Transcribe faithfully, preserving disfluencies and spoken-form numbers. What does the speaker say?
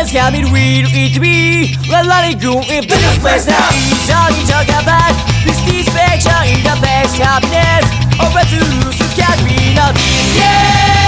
Let's come it will it be. Let's let it go into this place now. It's all we talk about. This distraction in the past happiness. Over to lose it can't be noticed. Yeah.